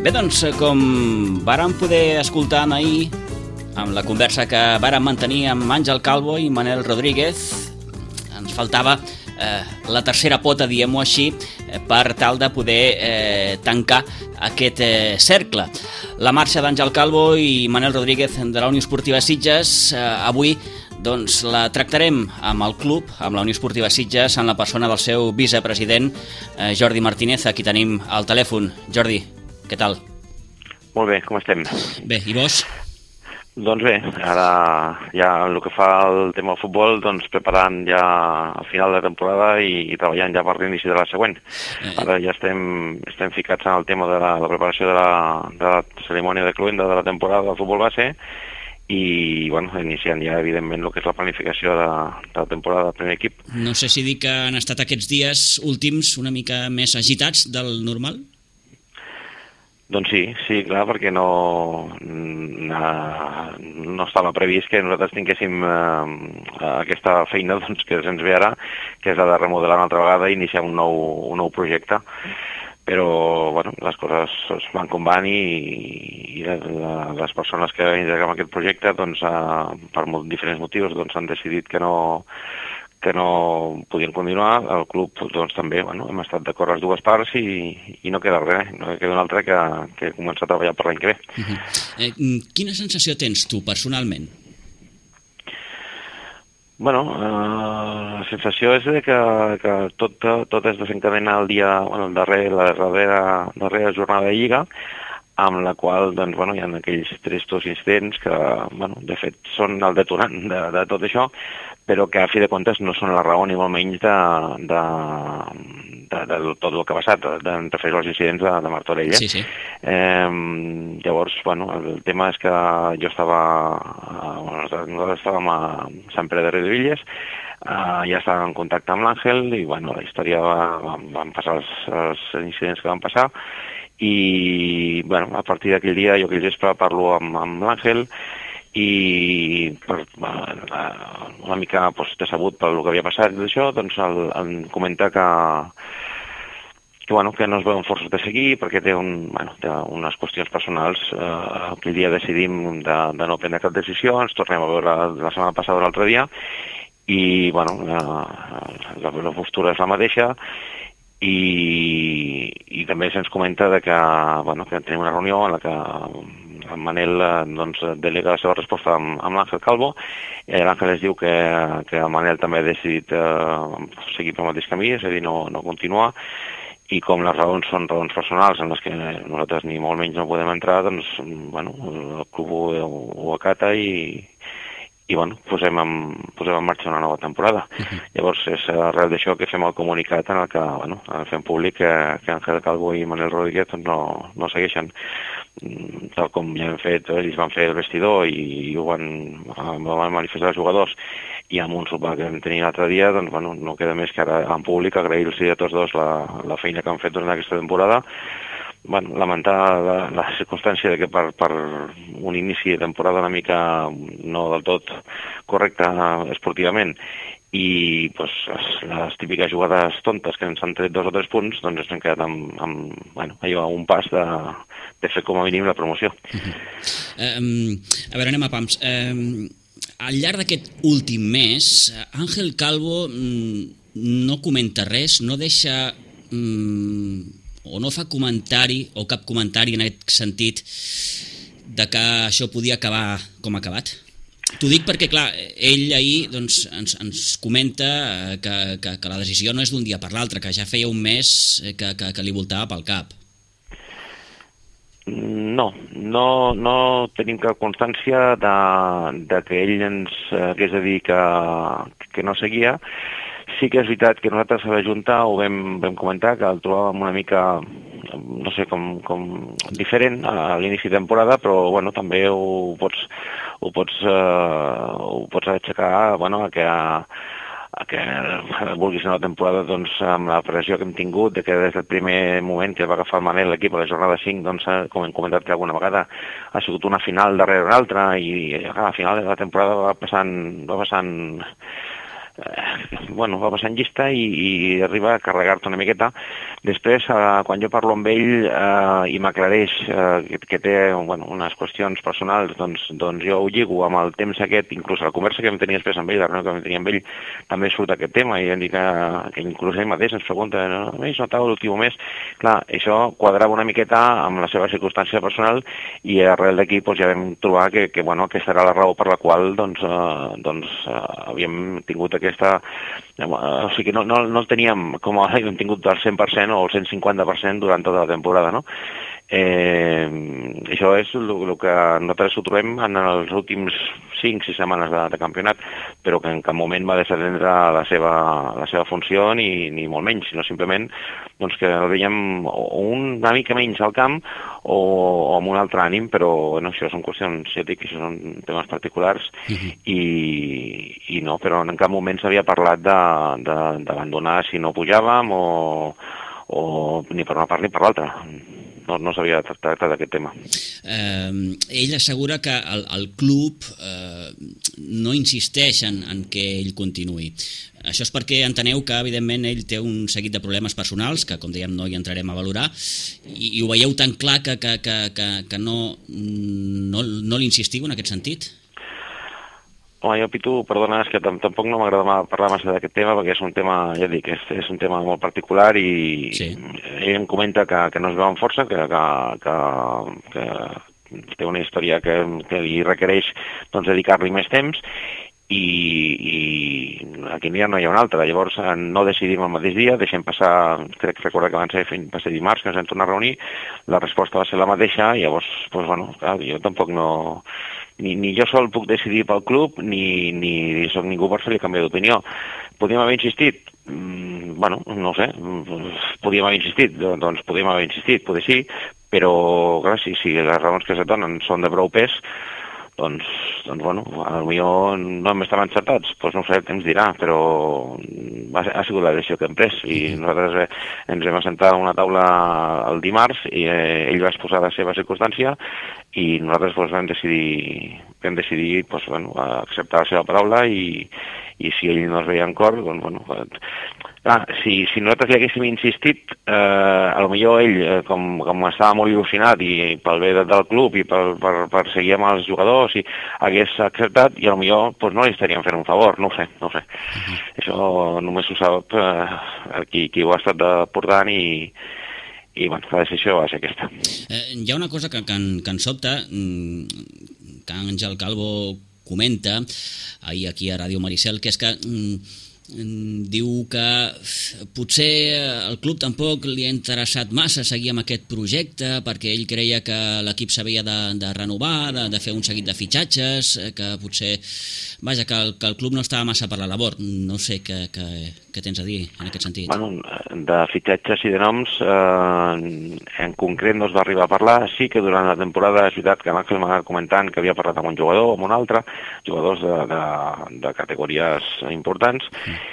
Bé, doncs, com vàrem poder escoltar ahir, amb la conversa que vàrem mantenir amb Àngel Calvo i Manel Rodríguez, ens faltava la tercera pota, diguem-ho així, per tal de poder tancar aquest cercle. La marxa d'Àngel Calvo i Manel Rodríguez de la Unió Esportiva Sitges, avui doncs la tractarem amb el club, amb la Unió Esportiva Sitges, en la persona del seu vicepresident, Jordi Martínez, a qui tenim al telèfon. Jordi, què tal? Molt bé, com estem? Bé, i vos? Doncs bé, ara ja el que fa el tema del futbol, doncs preparant ja el final de temporada i treballant ja per l'inici de la següent. Ara ja estem ficats en el tema de la preparació de la cerimònia de cluenda de la temporada del futbol base i, bueno, iniciant ja, evidentment, el que és la planificació de la temporada del primer equip. No sé si dir que han estat aquests dies últims una mica més agitats del normal? Doncs sí, clar, perquè no estava previst que nosaltres tinguéssim aquesta feina doncs, que se'ns ve ara, que és la de remodelar una altra vegada i iniciar un nou projecte. Però, bueno, les coses es van com van i les persones que integrem aquest projecte, doncs, per diferents motius, doncs, han decidit que no podien continuar. El club, doncs, també, bueno, hem estat d'acord les dues parts i no queda res, no queda una altra que començar a treballar per l'any que ve. Quina sensació tens tu, personalment? Bueno, la sensació és que tot es desencadena el dia, bueno, la darrera jornada de Lliga, amb la qual, doncs, bueno, hi ha aquells tristos incidents que, bueno, de fet, són el detonant de tot això, però que a fi de comptes no són la raó ni molt menys de tot el que ha passat, em refereixo als incidents de Martorell. Sí. Llavors, bueno, el tema és que nosaltres estàvem a Sant Pere de Riudebitlles, ja estàvem en contacte amb l'Àngel i, bueno, la història van passar els incidents que van passar i, bueno, a partir d'aquell dia jo aquell vespre parlo amb l'Àngel i una mica decebut pel que havia passat d'això, doncs em comenta que no es veuen forces de seguir perquè té unes qüestions personals. Aquell dia decidim de no prendre cap decisió, ens tornem a veure la setmana passada l'altre dia i, bueno, la postura és la mateixa i també se'ns comenta que tenim una reunió en la que el Manel doncs, delega la seva resposta amb l'Àngel Calvo i l'Àngel es diu que el Manel també ha decidit seguir pel mateix camí, és a dir, no continuar, i com les raons són raons personals en les que nosaltres ni molt menys no podem entrar, doncs, bueno, el club ho acata i bueno, posem en marxa una nova temporada. Llavors és arrel d'això que fem el comunicat en el que, bueno, fem públic que Àngel Calvo i Manel Rodríguez no segueixen. Tal com ja hem fet, ells van fer el vestidor i ho van manifestar els jugadors i amb un sopar que vam tenir l'altre dia, doncs, bueno, no queda més que ara en públic agrair-los a tots dos la feina que han fet durant aquesta temporada. Bueno, lamentar la circumstància de que per un inici de temporada una mica no del tot correcte esportivament i pues, les típiques jugades tontes que ens han tret 2 o 3 punts, doncs ens hem quedat amb un pas de fer com a mínim la promoció. A veure, anem a pams. Al llarg d'aquest últim mes, Àngel Calvo no comenta res, no deixa o no fa comentari o cap comentari en aquest sentit de que això podia acabar com ha acabat? T'ho dic perquè, clar, ell ahir doncs, ens comenta que la decisió no és d'un dia per l'altre, que ja feia un mes que li voltava pel cap. No tenim cap constància de que ell ens hagués de dir que no seguia. Sí que és veritat que nosaltres a la Junta ho vam comentar, que el trobàvem una mica, no sé, com diferent a l'inici de temporada, però bueno, també ho pots aixecar, bueno, a que vulguis anar a la temporada doncs, amb la pressió que hem tingut, de que des del primer moment que va agafar el Manel l'equip a la jornada 5, doncs, com hem comentat que alguna vegada ha sigut una final darrere l'altra i a la final de la temporada va passant va passant llista i arriba a carregar-te una miqueta. Després, quan jo parlo amb ell i m'aclareix que té unes qüestions personals, doncs jo ho lligo amb el temps aquest, inclús la conversa que em tenia després amb ell, la reunió que em tenia amb ell, també surt aquest tema, i em dic que inclús ell mateix ens pregunta, m'he notat l'últim mes? Clar, això quadrava una miqueta amb la seva circumstància personal, i arrel d'aquí ja vam trobar que aquesta era la raó per la qual havíem tingut aquesta... O sigui, no el teníem com hem tingut el 100% o el 150% durant tota la temporada, no? Això és el que nosaltres ho trobem en els últims 5-6 setmanes de campionat, però que en cap moment va desatendre la seva funció, ni molt menys, sinó simplement que el veiem una mica menys al camp o amb un altre ànim, però això són qüestions, ja dic, això són temes particulars, i no, però en cap moment s'havia parlat d'abandonar si no pujàvem o ni per una part ni per l'altra. No s'havia tractat aquest tema. Ell assegura que el club no insisteix en que ell continuï. Això és perquè enteneu que, evidentment, ell té un seguit de problemes personals, que, com dèiem, no hi entrarem a valorar, i ho veieu tan clar que no l'insistiu en aquest sentit? Home, jo, Pitu, perdona, és que tampoc no m'agrada parlar massa d'aquest tema, perquè és un tema, ja dic, és un tema molt particular, i sí. Ell em comenta que no es veu amb força, que té una història que li requereix dedicar-li més temps, i aquí ja no hi ha una altra. Llavors no decidim el mateix dia, deixem passar, crec que recordar que van ser dimarts, que ens vam tornar a reunir, la resposta va ser la mateixa, i llavors, clar, jo tampoc no... Ni jo sol puc decidir pel club, ni soc ningú per fer-li canviar d'opinió. Podríem haver insistit? No ho sé, podríem haver insistit, doncs podríem haver insistit, potser sí, però clar, si les raons que se donen són de prou pes, doncs potser no hem estat encertats, doncs no ho sé, el temps dirà, però ha sigut la decisió que hem pres, i nosaltres ens vam assentar a una taula el dimarts, i ell va exposar la seva circumstància, i nosaltres vam decidir acceptar la seva paraula, i si ell no es veia en cor, si nosaltres li haguéssim insistit, potser ell, com estava molt il·lusionat i pel bé del club i per seguir amb els jugadors, i hagués acceptat, i potser no li estaríem fent un favor, no ho sé. Això només ho sap qui ho ha estat portant, i la decisió va ser aquesta. Hi ha una cosa que en sobta, que Àngel Calvo comenta ahir aquí a Ràdio Maricel, que és que diu que potser el club tampoc li ha interessat massa seguir amb aquest projecte, perquè ell creia que l'equip s'havia de renovar, de fer un seguit de fitxatges, que potser que el club no estava massa per la labor. No sé què tens a dir en aquest sentit. De fitxatges i de noms en concret no es va arribar a parlar. Sí que durant la temporada és veritat que l'Àngel m'ha comentant que havia parlat amb un jugador o amb un altre, jugadors de categories importants,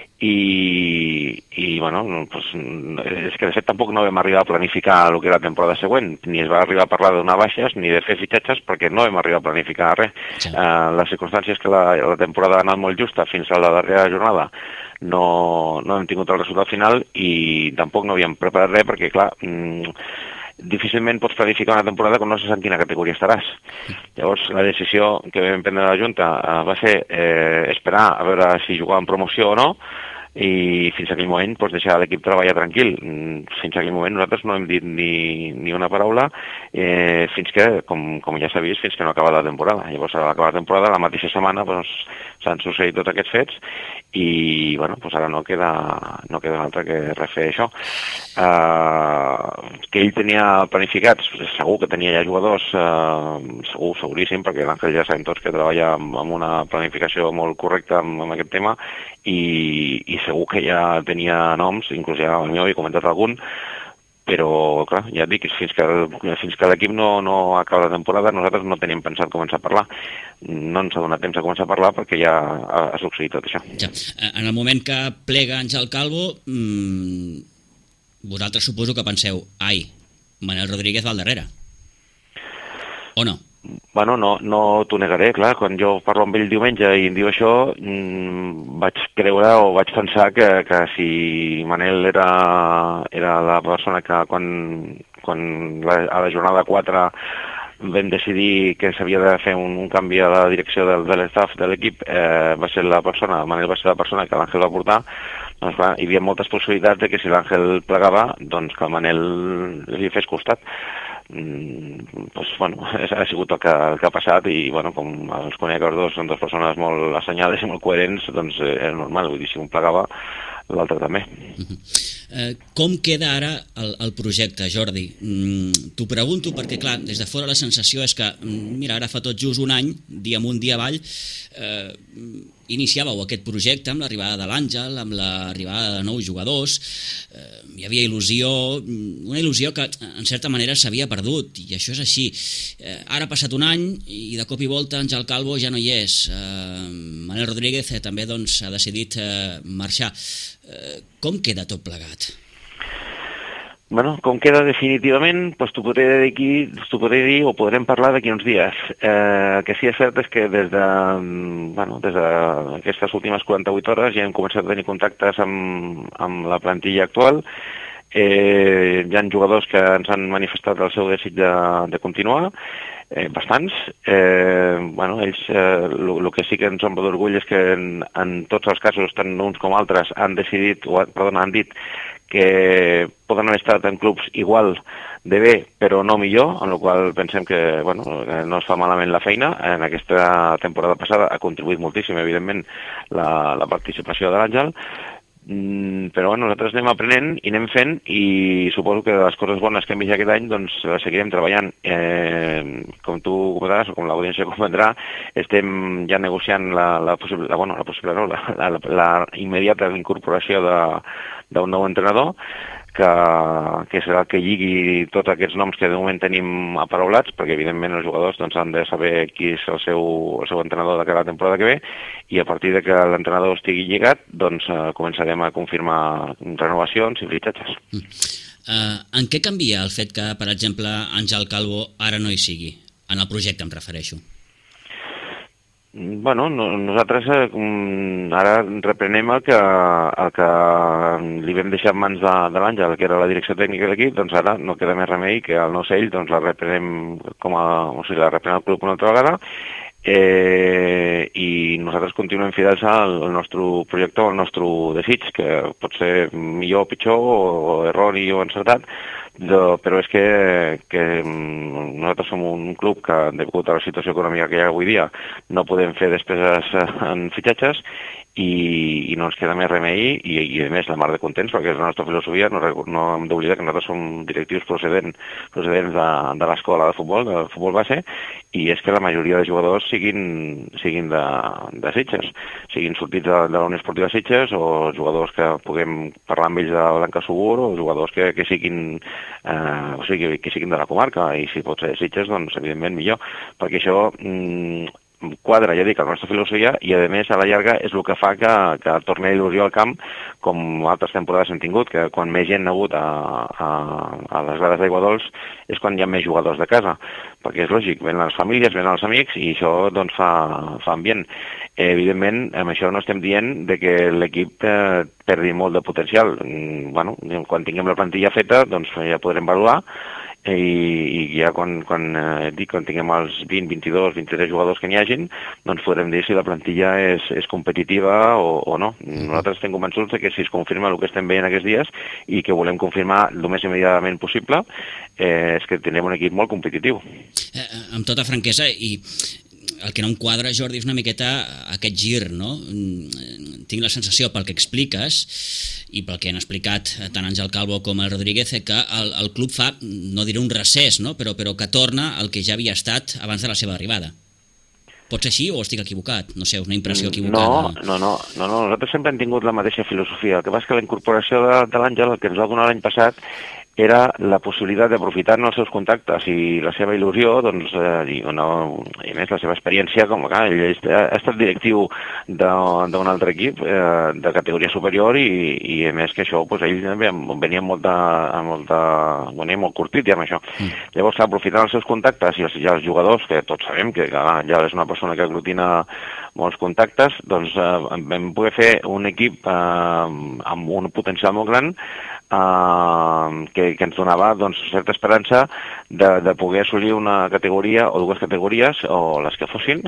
i és que de fet tampoc no vam arribar a planificar el que era la temporada següent, ni es va arribar a parlar de donar baixes ni de fer fitxatges, perquè no vam arribar a planificar res. Sí. Les circumstàncies que la temporada ha anat molt justa fins a la darrera jornada, no hem tingut el resultat final, i tampoc no havíem preparat res, perquè clar, difícilment pots planificar una temporada quan no saps en quina categoria estaràs. Llavors, la decisió que vam prendre la Junta va ser esperar a veure si jugàvem promoció o no, i fins a aquell moment deixar l'equip treballar tranquil. Fins a aquell moment nosaltres no hem dit ni una paraula, fins que, com ja s'ha vist, fins que no acaba la temporada. Llavors, a l'acabar la temporada, la mateixa setmana s'han succeït tots aquests fets, i ara no queda un altre que refer això. Que ell tenia planificats, segur que tenia ja jugadors, seguríssim, perquè l'Àngel ja sabem tots que treballa amb una planificació molt correcta amb aquest tema, i segur que ja tenia noms, inclús ja el meu he comentat algun, però clar, ja et dic, fins que l'equip no acaba la temporada nosaltres no tenim pensat començar a parlar. No ens ha donat temps a començar a parlar perquè ja ha succeït tot això. Ja. En el moment que plega Àngel Calvo, vosaltres suposo que penseu, Manel Rodríguez va al darrere, o no? Bueno, no t'ho negaré, clar, quan jo parlo amb ell diumenge i em diu això, vaig creure o vaig pensar que si Manel era la persona que quan a la jornada 4 vam decidir que s'havia de fer un canvi a la direcció de l'estaf de l'equip, Manel va ser la persona que l'Àngel va portar, doncs clar, hi havia moltes possibilitats de que si l'Àngel plegava, doncs que el Manel li fes costat. Doncs, bueno, ha sigut el que ha passat i, bueno, com els conec els dos, són dues persones molt assenyades i molt coherents, doncs és normal, vull dir, si un plegava, l'altre també. Com queda ara el projecte, Jordi? T'ho pregunto perquè, clar, des de fora la sensació és que, mira, ara fa tot just un any, dia amunt, dia avall, iniciàveu aquest projecte amb l'arribada de l'Àngel, amb l'arribada de nous jugadors, hi havia il·lusió, una il·lusió que en certa manera s'havia perdut, i això és així. Ara ha passat un any i de cop i volta Àngel Calvo ja no hi és. Manel Rodríguez també doncs, ha decidit marxar. Com queda tot plegat? Bueno, com queda definitivament, doncs t'ho podré dir o podrem parlar d'aquí uns dies. El que sí és cert és que des d'aquestes últimes 48 hores ja hem començat a tenir contactes amb la plantilla actual. Hi ha jugadors que ens han manifestat el seu desig de continuar, bastants. Ells, el que sí que ens omple d'orgull és que en tots els casos, tant uns com altres, han dit que poden haver estat en clubs igual de bé, però no millor, en la qual pensem que no es fa malament la feina. En aquesta temporada passada ha contribuït moltíssim, evidentment, la participació de l'Àngel, però nosaltres anem aprenent i anem fent, i suposo que les coses bones que hem vist aquest any doncs les seguirem treballant. Com tu comentaràs, o com l'audiència comprendrà, estem ja negociant la immediata incorporació d'un nou entrenador que serà el que lligui tots aquests noms que de moment tenim aparaulats, perquè evidentment els jugadors doncs, han de saber qui és el seu entrenador de cara a la temporada que ve, i a partir de que l'entrenador estigui lligat doncs començarem a confirmar renovacions i fitxatges. En què canvia el fet que, per exemple, Àngel Calvo ara no hi sigui? En el projecte em refereixo. Nosaltres ara reprenem el que li vam deixar en mans de l'Àngel, que era la direcció tècnica de l'equip, doncs ara no queda més remei que el nou sell doncs la reprenem la reprenem el club una altra vegada, i nosaltres continuem fidels al nostre projecte, al nostre desig, que pot ser millor o pitjor, o erroni o encertat, però és que nosaltres som un club que, degut a la situació econòmica que hi ha avui dia, no podem fer despeses en fitxatges, i no ens queda més remei, i a més la mar de contents, perquè és la nostra filosofia. No hem d'oblidar que nosaltres som directius procedents de l'escola de futbol base, i és que la majoria de jugadors siguin de Sitges, siguin sortits de la Unió Esportiva Sitges, o jugadors que puguem parlar amb ells de Blanca Subur, o jugadors que siguin de la comarca, i si pot ser Sitges, doncs evidentment millor, perquè això quadra, ja dic, la nostra filosofia, i a més a la llarga és el que fa que torni il·lusió al camp, com altres temporades hem tingut, que quan més gent ha hagut a les grades d'Aigua Dols és quan hi ha més jugadors de casa, perquè és lògic, venen les famílies, venen els amics, i això doncs fa ambient. Evidentment, amb això no estem dient que l'equip perdi molt de potencial. Quan tinguem la plantilla feta, doncs ja podrem valorar, i ja quan tinguem els 20, 22, 23 jugadors que n'hi hagin, doncs podrem dir si la plantilla és competitiva o no. Nosaltres estem convençuts que si es confirma el que estem veient aquests dies, i que volem confirmar el més immediatament possible, és que tindrem un equip molt competitiu. Amb tota franquesa, i el que no em quadra, Jordi, és una miqueta aquest gir, no? Tinc la sensació, pel que expliques i pel que han explicat tant Àngel Calvo com el Rodríguez, que el club fa, no diré un recés, no? però que torna al que ja havia estat abans de la seva arribada. Pot ser així o estic equivocat? No sé, és una impressió equivocada. No, nosaltres sempre hem tingut la mateixa filosofia. El que passa és que la incorporació de l'Àngel, el que ens va donar l'any passat, era la possibilitat d'aprofitar els seus contactes i la seva il·lusió, doncs, i a més la seva experiència, com que ell ha estat directiu d'un altre equip de categoria superior i a més que això, doncs, ell venia molt curtit ja amb això. Llavors, aprofitant els seus contactes i els jugadors, que tots sabem que ja és una persona que aglutina molts contactes, doncs vam poder fer un equip amb un potencial molt gran que ens donava doncs, certa esperança de poder assolir una categoria o dues categories, o les que fossin,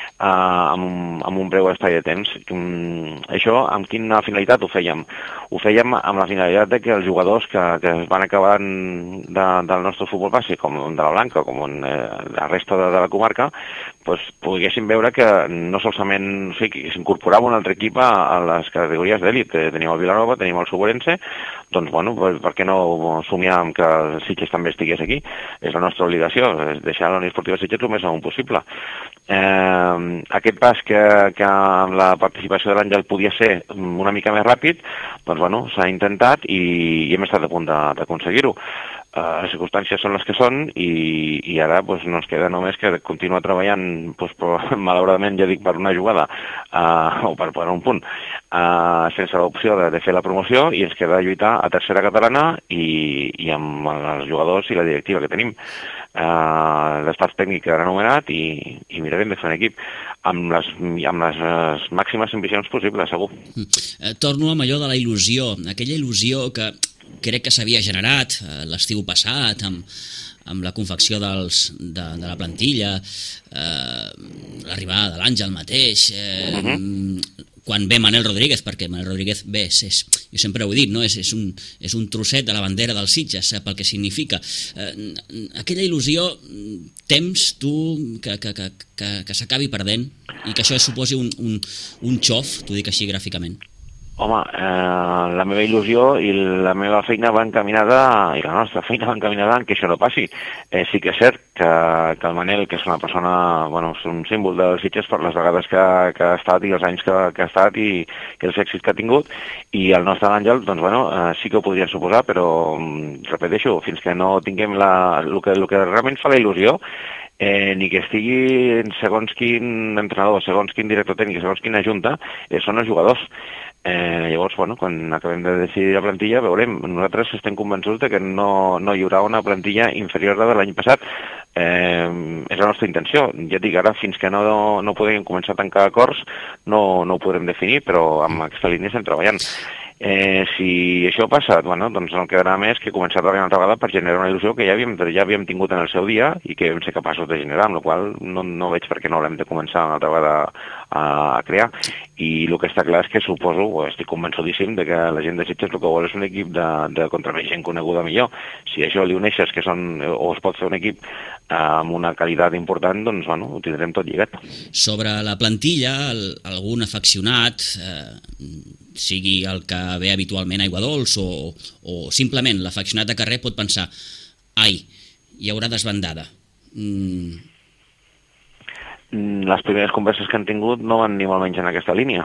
amb un breu espai de temps. Això, amb quina finalitat ho fèiem? Ho fèiem amb la finalitat de que els jugadors que es van acabar del nostre futbol base, com de la Blanca, com la resta de la comarca, doncs, poguessin veure que no solament s'incorporava un altre equip a les categories d'èlit. Tenim el Vilanova, tenim el Soborense, doncs, bueno, per què no somiar amb que el Sitges també estigués aquí? És la nostra obligació, és deixar la Unió Esportiva Sitges el més amunt possible. Aquest pas que amb la participació de l'Àngel podia ser una mica més ràpid, doncs, bueno, s'ha intentat i hem estat a punt d'aconseguir-ho. Les circumstàncies són les que són i ara doncs, no ens queda només que continuar treballant, doncs, però, malauradament, ja dic, per una jugada o per un punt, sense l'opció de fer la promoció, i ens queda lluitar a tercera catalana i amb els jugadors i la directiva que tenim. L'estat tècnic quedarà anomenat i mirarem de fer un equip amb les màximes ambicions possibles, segur. Torno amb allò de la il·lusió, aquella il·lusió que crec que s'havia generat l'estiu passat amb la confecció de la plantilla, l'arribada de l'Àngel mateix, quan ve Manel Rodríguez, perquè Manel Rodríguez ve, jo sempre ho he dit, no? és un trosset de la bandera dels Sitges, pel que significa. Aquella il·lusió, temps tu que s'acabi perdent i que això suposi un xof, t'ho dic així gràficament? Home, la meva il·lusió i la meva feina va encaminada, i la nostra feina va encaminada en que això no passi. Sí que és cert que el Manel, que és una persona, bueno, és un símbol dels Sitges per les vegades que ha estat i els anys que ha estat i els èxits que ha tingut, i el nostre Àngel, doncs, bueno, sí que ho podrien suposar, però, repeteixo, fins que no tinguem el que realment fa la il·lusió, ni que estigui segons quin entrenador, segons quin director tècnic, segons quina junta, són els jugadors. Llavors, bueno, quan acabem de decidir la plantilla, veurem. Nosaltres estem convençuts de que no hi haurà una plantilla inferior a la de l'any passat. És la nostra intenció. Ja dic, ara, fins que no podem començar a tancar acords, no ho podrem definir, però amb aquesta línia estem treballant. Si això passa, bueno, doncs no quedarà més que començar a treballar una altra vegada per generar una il·lusió que ja havíem tingut en el seu dia i que vam ser capaços de generar, amb la qual no veig per què no l'hem de començar una altra vegada a crear. I el que està clar és que suposo, estic convençudíssim, de que la gent de Sitges el que vol és un equip de contra més gent coneguda millor. Si això li uneixes que o es pot fer un equip amb una qualitat important, doncs, bueno, ho tindrem tot lligat. Sobre la plantilla, algun afeccionat, sigui el que ve habitualment a Aiguadols o simplement l'afeccionat de carrer pot pensar, ai, hi haurà desbandada. Les primeres converses que han tingut no van ni molt menys en aquesta línia.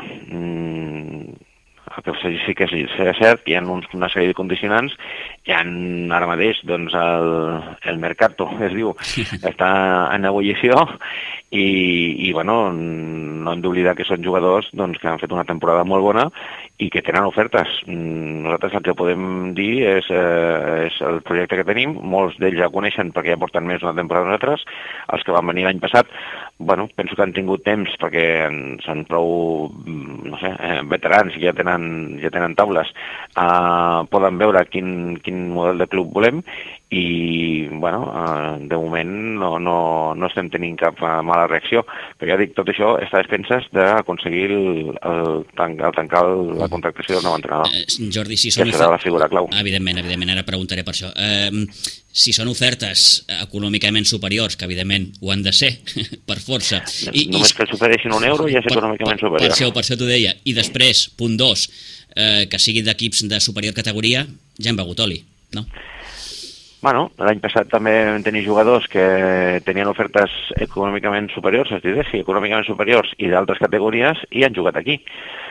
El que sí que serà cert, hi ha una sèrie de condicionants, hi ha ara mateix, doncs, el mercato, es diu, està en ebullició i bueno, no hem d'oblidar que són jugadors doncs, que han fet una temporada molt bona i que tenen ofertes. Nosaltres el que podem dir és el projecte que tenim, molts d'ells ja coneixen perquè ja porten més d'una temporada nosaltres, els que van venir l'any passat, bueno, penso que han tingut temps perquè són prou, no sé, veterans i ja tenen taules, poden veure quin model de club volem i, bueno, de moment no estem tenint cap mala reacció, però ja dic, tot això està a expenses d'aconseguir tancar la contractació del nou entrenador, Jordi, si que serà la figura clau. Evidentment, ara preguntaré per això. Si són ofertes econòmicament superiors, que evidentment ho han de ser, per força... Només que s'ofereixin €1 ja és econòmicament superior. Per això t'ho deia. I després, punt 2, que sigui d'equips de superior categoria, ja hem begut oli, no? Bueno, l'any passat també vam tenir jugadors que tenien ofertes econòmicament superiors, econòmicament superiors i d'altres categories i han jugat aquí.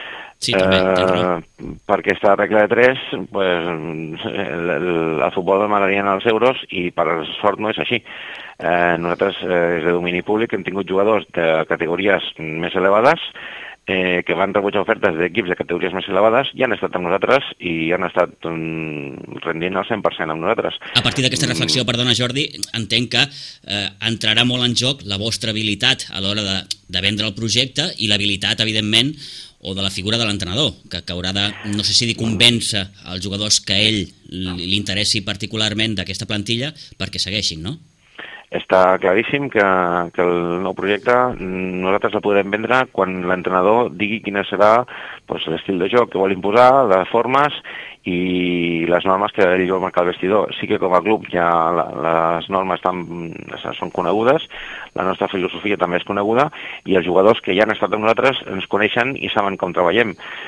Sí, també, tens raó. per aquesta regla de 3, pues, el futbol demanaria els euros i per sort no és així. Nosaltres, és de domini públic, hem tingut jugadors de categories més elevades que van rebutjar ofertes d'equips de categories més elevades i han estat amb nosaltres i han estat rendint el 100% amb nosaltres. A partir d'aquesta reflexió, perdona Jordi, entenc que entrarà molt en joc la vostra habilitat a l'hora de vendre el projecte i l'habilitat, evidentment, o de la figura de l'entrenador, que haurà de, no sé si dir, convèncer els jugadors que a ell li interessi particularment d'aquesta plantilla perquè segueixin, no? Està claríssim que el nou projecte nosaltres el podrem vendre quan l'entrenador digui quina serà l'estil de joc que vol imposar, les formes i les normes que ell vol marcar al vestidor. Sí que com a club ja les normes són conegudes, la nostra filosofia també és coneguda i els jugadors que ja han estat amb nosaltres ens coneixen i saben com treballem.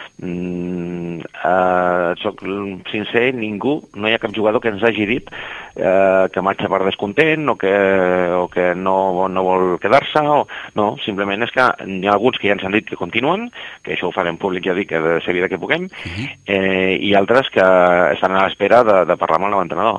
Soc sincer, no hi ha cap jugador que ens hagi dit que marxa per descontent o que no vol quedar-se, no, simplement és que hi ha alguns que ja ens han dit que continuen, que això ho farem públic, ja dic, que de seguida que puguem, i altres que estan a l'espera de parlar amb el nou entrenador.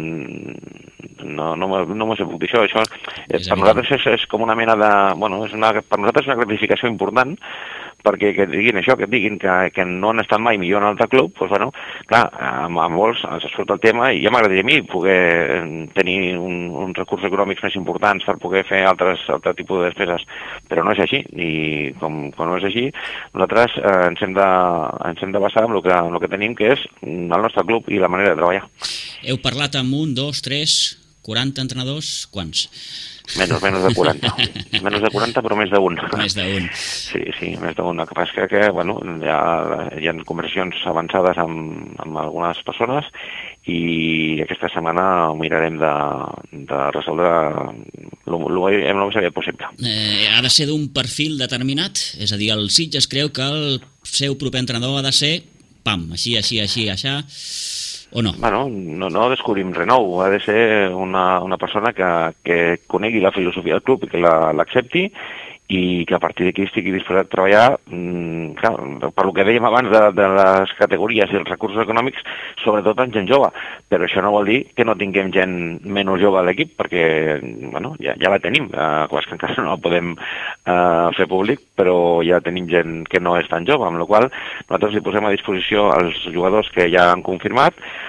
No m'ho sé puc dir això per nosaltres és com una mena de... Bueno, per nosaltres és una gratificació important perquè que diguin això, que diguin que no han estat mai millor en un altre club, doncs bueno, clar, amb molts ens surt el tema i ja m'agradaria a mi poder tenir uns recursos econòmics més importants per poder fer altre tipus de despeses, però no és així, i com no és així, nosaltres ens hem de basar en el que tenim, que és el nostre club i la manera de treballar. Heu parlat amb 1, 2, 3, 40 entrenadors, quants? Menys de 40. Menys de 40, però més d'un. Més d'un. Sí, més d'un. El que passa és que bueno, ja hi ha conversacions avançades amb algunes persones i aquesta setmana ho mirarem de resoldre el més aviat possible. Ha de ser d'un perfil determinat? És a dir, el Sitges creu que el seu proper entrenador ha de ser així, o no? Bueno, no descobrim res nou. Ha de ser una persona que conegui la filosofia del club i que l'accepti i que a partir d'aquí estigui disposat a treballar, clar, per lo que dèiem abans de les categories i els recursos econòmics, sobretot en gent jove. Però això no vol dir que no tinguem gent menys jove a l'equip, perquè bueno, ja la tenim. És que encara no la podem fer públic, però ja tenim gent que no és tan jove, amb la qual nosaltres li posem a disposició els jugadors que ja han confirmat.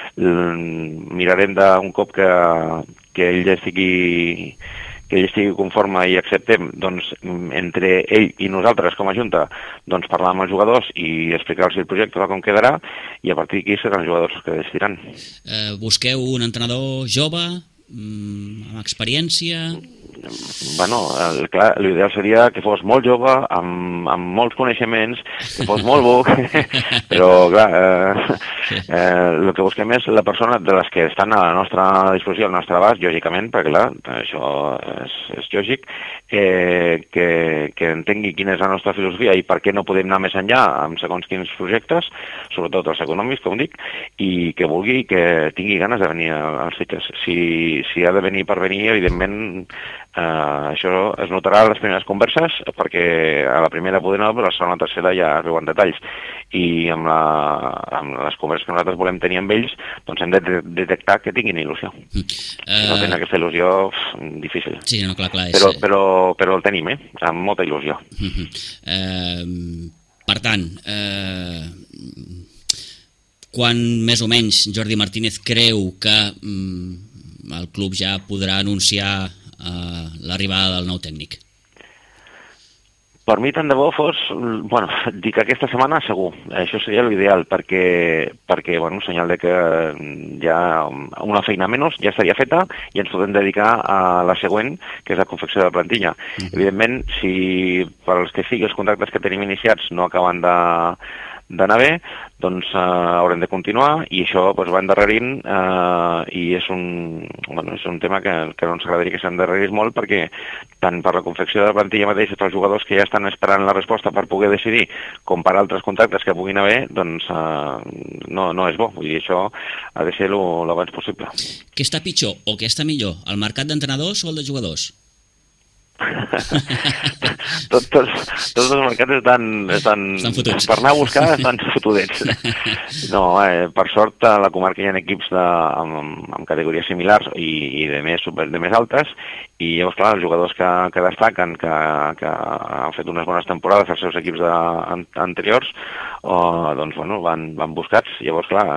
Mirarem d'un cop que ell estigui conforme i acceptem, doncs, entre ell i nosaltres com a Junta, doncs parlar amb els jugadors i explicar-los el projecte com quedarà i a partir d'aquí seran els jugadors els que decidiran. Busqueu un entrenador jove, amb experiència? Bueno, clar, l'ideal seria que fos molt jove, amb molts coneixements, que fos molt bo, però clar, el que busquem és la persona de les que estan a la nostra disposició, al nostre abast, lògicament, perquè clar, això és lògic, que entengui quina és la nostra filosofia i per què no podem anar més enllà amb segons quins projectes, sobretot els econòmics, com dic, i que vulgui, que tingui ganes de venir als Sitges. Si ha de venir per venir, evidentment, això es notarà a les primeres converses perquè a la primera poder no, però a la segona o tercera ja es veuen detalls i amb les converses que nosaltres volem tenir amb ells doncs hem de detectar que tinguin il·lusió. Si no tenen aquesta il·lusió, difícil. Sí, no, clar, però el tenim, amb molta il·lusió. Per tant, quan més o menys Jordi Martínez creu que el club ja podrà anunciar l'arribada del nou tècnic? Per mi tant de bo fos, bueno, dic aquesta setmana segur, això seria l'ideal, perquè bueno, un senyal de que ja una feina menys ja estaria feta i ens podem dedicar a la següent, que és la confecció de la plantilla. Evidentment, si per als que sigui els contractes que tenim iniciats no acaben d'anar bé, doncs haurem de continuar i això doncs, va endarrerint i és un tema que no ens agradaria que s'endarrerís molt perquè tant per la confecció de la plantilla mateixa pels jugadors que ja estan esperant la resposta per poder decidir com per altres contractes que puguin haver, doncs no és bo. Vull dir, això ha de ser l'abans possible. Què està pitjor o què està millor, el mercat d'entrenadors o el de jugadors? Tots els mercats estan fotuts. per anar a buscar estan fotudets. No, per sort a la comarca hi ha equips amb categories similars i de més altes, i llavors clar, els jugadors que destaquen, que han fet unes bones temporades als seus equips anteriors, doncs bueno, van buscats. Llavors clar,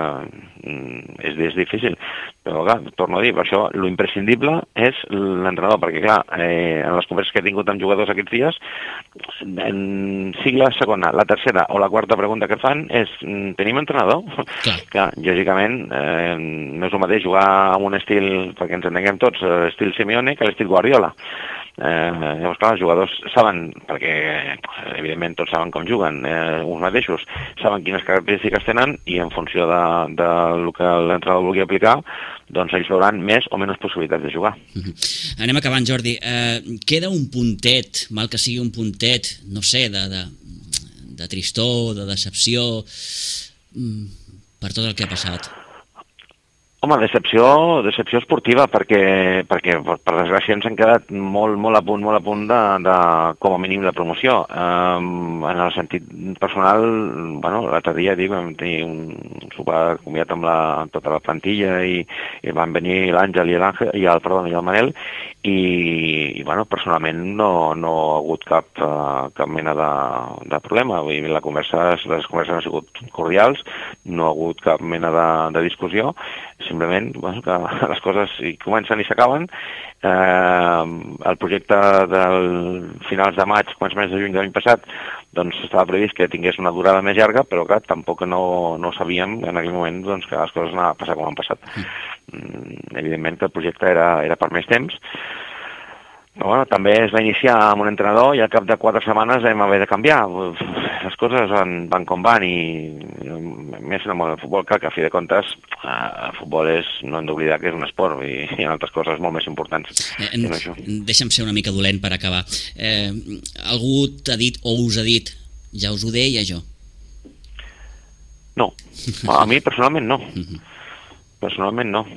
és difícil, però clar, torno a dir, per això lo imprescindible és l'entrenador, perquè clar, en les converses que he tingut amb jugadors aquests dies, sigui la segona, la tercera o la quarta pregunta que fan és: tenim entrenador? Clar, lògicament no és el mateix jugar amb un estil, perquè ens entenguem tots, estil Simeone que l'estil Guardiola. Llavors clar, els jugadors saben, perquè evidentment tots saben com juguen, uns mateixos saben quines característiques tenen, i en funció del que l'entrenador vulgui aplicar, doncs ells veuran més o menys possibilitats de jugar. Anem acabant, Jordi. Queda un puntet, mal que sigui un puntet, no sé, de tristor, de decepció, per tot el que ha passat? Home, decepció esportiva, perquè per desgràcia ens han quedat molt a punt de com a mínim de promoció. En el sentit personal, bueno, l'altre dia vam tenir un sopar comiat amb tota la plantilla, i van venir l'Àngel i el Manel, i bueno, personalment no ha hagut cap mena de problema. Vull dir, les converses han sigut cordials, no ha hagut cap mena de discussió, simplement bueno, que les coses comencen i s'acaben. El projecte del finals de maig, començaments de juny de l'any passat, doncs estava previst que tingués una durada més llarga, però que tampoc no sabíem en aquell moment doncs, que les coses anaven a passar com han passat. Evidentment que el projecte era per més temps. Però bueno, també es va iniciar amb un entrenador i al cap de 4 setmanes vam haver de canviar. Les coses van com van, i més en el món del futbol, que a fi de comptes el futbol no hem d'oblidar que és un esport, i hi ha altres coses molt més importants. Deixa'm ser una mica dolent per acabar. Algú t'ha dit o us ha dit: ja us ho deia jo? No, a mi personalment no. Personalment no.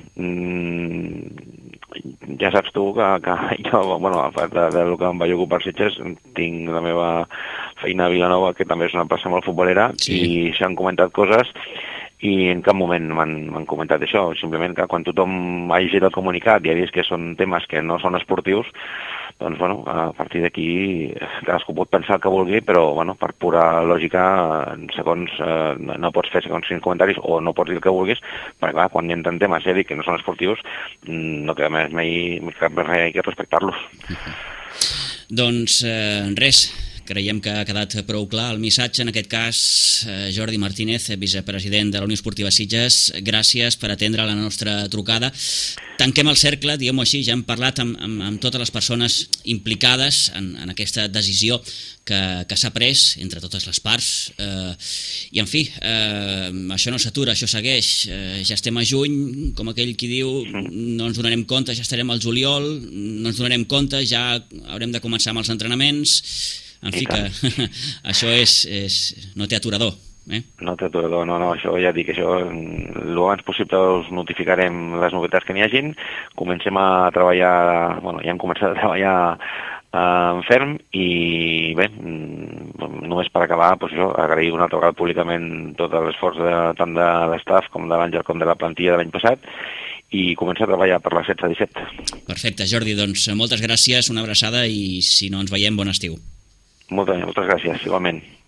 Ja saps tu que jo, bueno, a part del que em vaig ocupar Sitges, tinc la meva feina a Vilanova, que també és una plaça molt futbolera, sí. I s'han comentat coses, i en cap moment m'han comentat això. Simplement que quan tothom ha llegit el comunicat i ha vist que són temes que no són esportius, doncs bueno, a partir d'aquí cadascú pot pensar el que vulgui, però bueno, per pura lògica, segons no pots fer segons quins comentaris, o no pots dir el que vulguis, perquè clar, quan hi entren temes que no són esportius, no queda mai cap res que respectar-los. Doncs res, creiem que ha quedat prou clar el missatge. En aquest cas, Jordi Martínez, vicepresident de la Unió Esportiva Sitges, gràcies per atendre la nostra trucada. Tanquem el cercle, diguem-ho així. Ja hem parlat amb totes les persones implicades en aquesta decisió que s'ha pres entre totes les parts, i en fi, això no s'atura, això segueix. Ja estem a juny, com aquell qui diu, no ens donarem compte, ja estarem al juliol, no ens donarem compte, ja haurem de començar amb els entrenaments. En fi, que això no té aturador. No té aturador, no, això ja dic, això l'abans possible us notificarem les novetats que n'hi hagin. Comencem a treballar, bueno, ja hem començat a treballar en ferm, i bé, només per acabar, doncs això, agrair una altra vegada públicament tot l'esforç tant de l'estaf com de l'Àngel com de la plantilla de l'any passat, i començar a treballar per la 16-17. Perfecte, Jordi, doncs moltes gràcies, una abraçada, i si no ens veiem, bon estiu. Moltes gràcies, igualment.